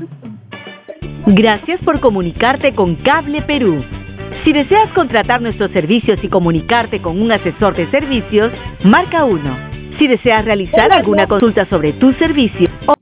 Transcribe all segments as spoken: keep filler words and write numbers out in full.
Gracias por comunicarte con Cable Perú. Si deseas contratar nuestros servicios y comunicarte con un asesor de servicios, marca uno. Si deseas realizar alguna consulta sobre tu servicio o...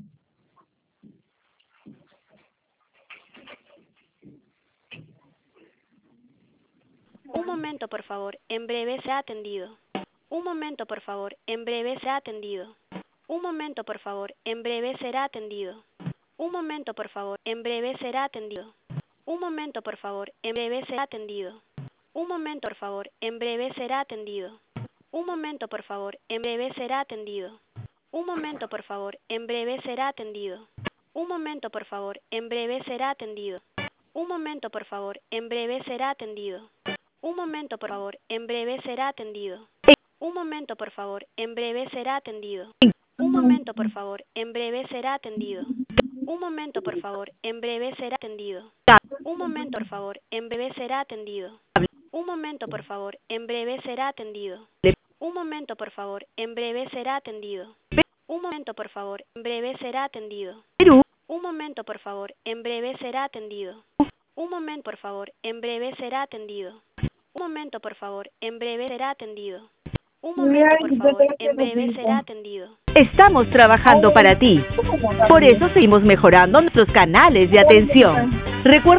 Un momento, por favor. En breve será atendido. Un momento, por favor. En breve será atendido. Un momento, por favor. En breve será atendido. Un momento, por favor. En breve será atendido. Un momento, por favor. En breve será atendido. Un momento, por favor. En breve será atendido. Un momento, por favor. En breve será atendido. Un momento, por favor. En breve será atendido. Un momento, por favor. En breve será atendido. Un momento, por favor. En breve será atendido. Un momento, por favor. En breve será atendido. Un momento, por favor. En breve será atendido. Un momento, por favor. En breve será atendido. Un momento, por favor. En breve será atendido. Un momento, por favor. En breve será atendido. Un momento, por favor. En breve será atendido. Un momento, por favor. En breve será atendido. Un momento, por favor. En breve será atendido. Un momento, por favor. En breve será atendido. Un momento, por favor. En breve será atendido. Un momento, por favor. En breve será atendido. Un momento, por favor. En breve será atendido. Estamos trabajando para ti. Por eso seguimos mejorando nuestros canales de atención. Recuerda